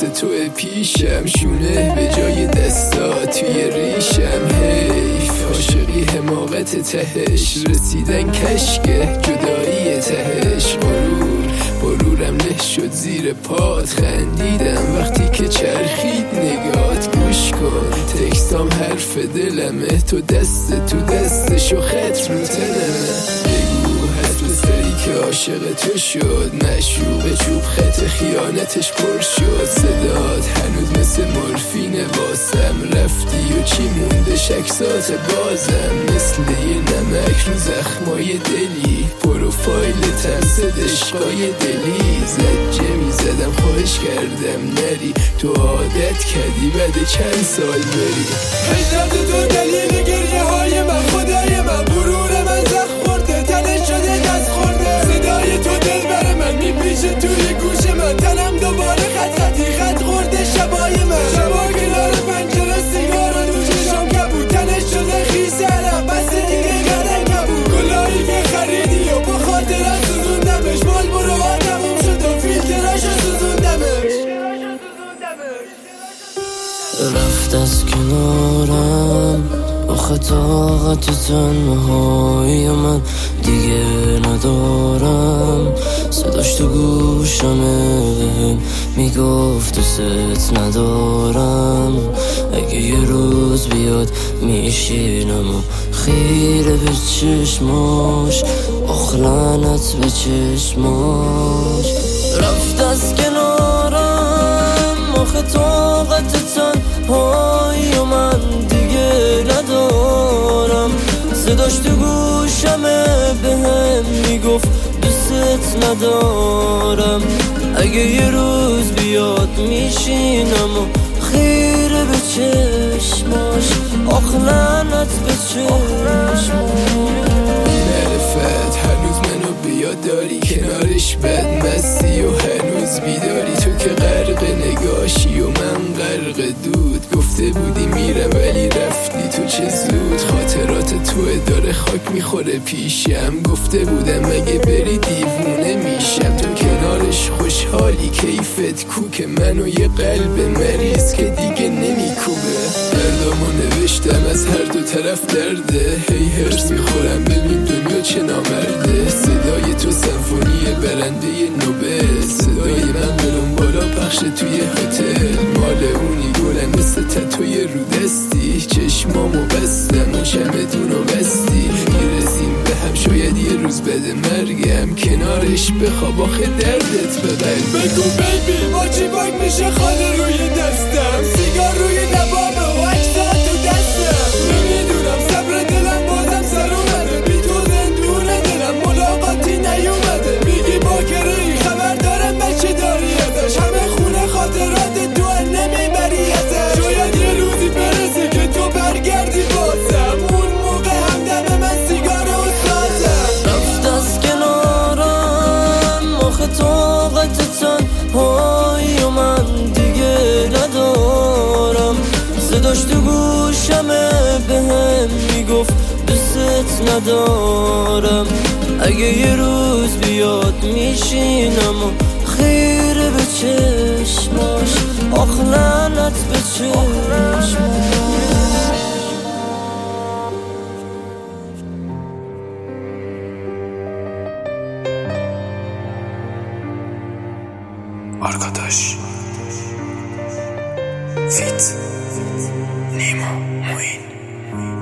مثل توی پیشم، شونه به جای دستا توی ریشم. حیف عاشقی حماقت تهش، رسیدن کشکه جدایی تهش. غرورم له شد زیر پات، خندیدم وقتی که چرخید نگات. گوش کن تکستام حرف دلمه، تو دستشو خط رو تنمه. بگو هست پسری که عاشق تو شد، معشوق چوب خط خیانتش پر شد. صدات هنوز مثل مورفینه واسم، رفتی و چی مونده شکسات بازم. مثل یه نمک رو زخمای دلی، پروفایلتم صد عشقای دلی. زجه میزدم خواهش کردم نری، تو عادت کردی بعد چند سال بری. هجرت تو دلیل گریه های من، خدای من غرور من زخم خورده، تنش شده دست خورده. صدای تو دل بر من میپیشه توی گوش من، تنم دوباره خط خورده شبای من. شبا کنار پنجره سیگار و دوش شام کبود، تنش شده خیس علم بس دیگه قدم کبود. گلایی که خریدی و با خاطرم سوزوندمش، مال برو تموم شد و فیلتراشو سوزوندمش. رفت از کنارم آخه طاقت تنهایی من دیگه ندارم. صداش تو گوشمه بهم میگفت دوست ندارم. اگه یه روز بیاد میشینم و خیره به چشماش، آخ لعنت به چشماش. رفت از کنارم آخه طاقت تنهایی من دیگه ندارم. صداش تو گوشمه بهم میگفت دوست ندارم. اگه یه روز بیاد میشینم و خیره به چشماش، آخ لعنت به چشماش. نرفت هنوز منو بیاد داری، کنارش بد مستی و هنوز بیداری. تو که غرق نگاشی و من غرق دود، گفته بودی میرم ولی رفتی تو چه زود. خاطرات توه داره خاک میخوره پیشم، گفته بودم اگه بری دیوونه میشم. تو کنارش خوشحالی کیفت کوک منو یه قلب مریض که دیگه نمیکوبه. دردامو نوشتم از هر دو طرف درده، هی هرس میخورم ببین دنیا چه نامرده. صدای تو سمفونی برنده نوبل، صدای من برم بالا پخش توی هتل. مال اونی گلم مثل تتوی رو دستی، چشمامو بستم و چمدونو بستی. میرسیم به هم شاید یه روز بده مرگم، کنارش بخواب آخه دردت ببر. بگو بیبی با چی باک میشه خاله روی دستم، سیگار روی لبامه و عکسات تو دستم. نمیدونم صبر دلم بازم سر اومده، بی تو زندونه دلم ملاقاتی نیومده. میگی باکره خبر دارم بچه داری ازش، همه خونه خاطرات تو نمیبری ازش. شاید یه روزی برسه که تو برگردی بازم، اون موقع همدم من سیگار و سازم. رفت از کنارم آخه طاقت تنهایی من دیگه ندارم. صداش تو گوشمه بهم میگفت دوست ندارم. اگه یه روز بیاد میشینم و خیره به چشماش، آخ لعنت به چشماش. آرکاداش فیت نیما موین.